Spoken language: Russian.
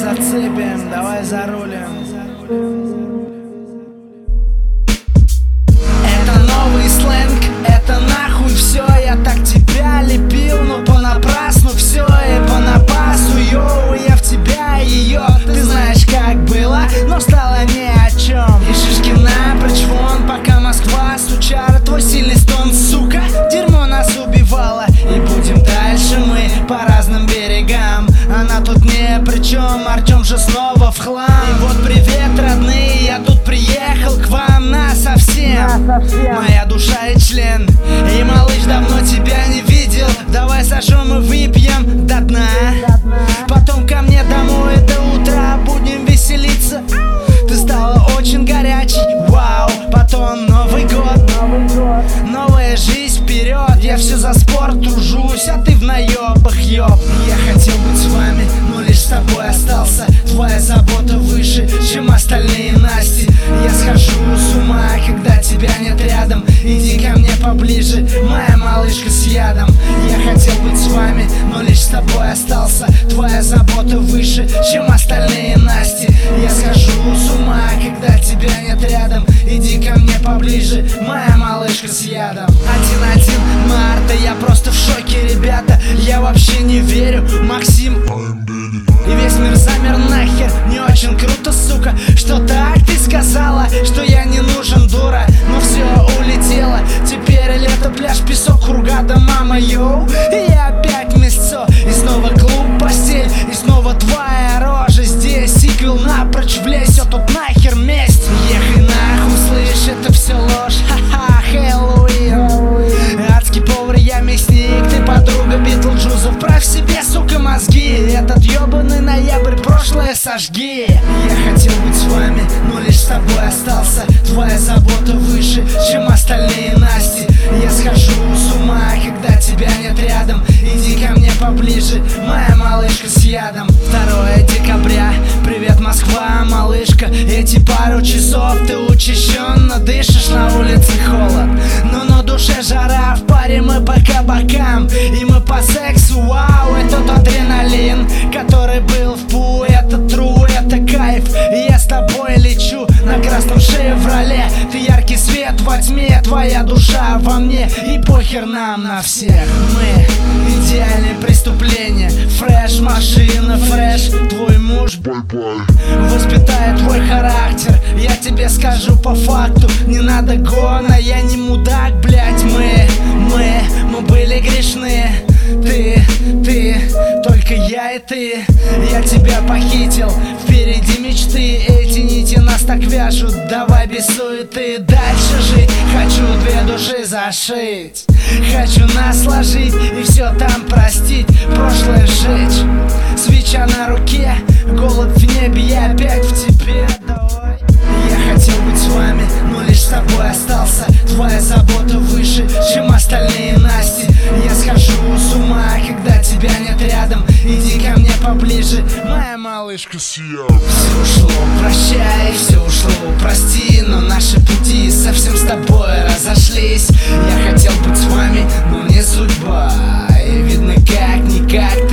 зацепим, давай зарулим. Это новый сленг, это нахуй все. Я так тебя лепил, но понапрасну все и понапасу. Йоу, я в тебя ее, ты знаешь как было, но стало ни о чем. И шишки напрочь вон, пока Москва сучара. Твой сильный стон, сука, дерьмо нас убивало. И будем дальше мы по разным берегам. Она тут не при чем, Артем же снова в хлам. И вот привет, родные, я тут приехал к вам насовсем. Моя душа и член. И малыш, давно тебя не видел. Давай сожжем и выпьем до дна. Потом ко мне домой до утра будем веселиться. Ты стала очень горячей, вау. Потом Новый год, новая жизнь вперед. Я все за спорт тружусь, а ты в наебах, ёб. Я хотел быть с вами, но лишь с тобой остался. Твоя забота выше, чем остальные Насти. Я схожу с ума, когда тебя нет рядом. Иди ко мне поближе, моя малышка с ядом. Я хотел быть с вами, но лишь с тобой остался. Твоя забота выше, чем остальные Насти. Я схожу с ума, когда тебя нет рядом. Иди ко мне поближе, моя малышка с ядом. 1 марта, я просто в шоке, ребята. Я вообще не верю, Максим. И весь мир замер нахер, не очень круто, сука. Что так ты сказала, что я не нужен, дура. Но все улетело, теперь лето, пляж, песок, Хургада, мама, йоу. И я опять место, и снова клуб, постель, и снова твоя рожа здесь. Сиквел напрочь влезет, тут нахер месть. Ехай нахуй, слышь, это все ложь, ха-ха, Хэллоуин. Адский повар, я мясник, ты подруга Битлджусов. Правь себе, сука, мозги, этот ебаный ноябрь, прошлое сожги. Я хотел быть с вами, но лишь с тобой остался. Твоя забота выше, чем остальные Насти. Я схожу с ума, когда тебя нет рядом. Иди ко мне поближе, моя малышка с ядом. 2 декабря, привет, Москва, малышка. Эти пару часов ты учащенно дышишь, на улице холод, но на душе жара. В паре мы по кабакам, и мы по сексу, вау. Это тот адреналин, который был в пу. Это true, это кайф. И я с тобой лечу на красном «Шевроле». Ты яркий свет во тьме, твоя душа во мне. И похер нам на всех. Мы идеальное преступление. Фреш, машина, фреш. Твой муж воспитает твой характер. Я тебе скажу по факту, не надо гона. Я не мудак, блять. Мы были грешны. Ты, только я и ты. Я тебя похитил, впереди мечты. Эти нити нас так вяжут, давай без суеты дальше жить. Хочу 2 души зашить, хочу нас сложить и все там простить. Прошлое сжечь, свеча на руке, голубь в небе, я опять в тебе. Давай. Я хотел быть с вами, но лишь с тобой остался. Твоя забота выше, чем остальные Насти. Я схожу с ума, когда тебя нет рядом. Иди ко мне поближе, моя малышка с ядом. Все ушло, прощай, все ушло, прости. Но наши пути совсем с тобой разошлись. Я хотел быть с вами, но не судьба. И видно как-никак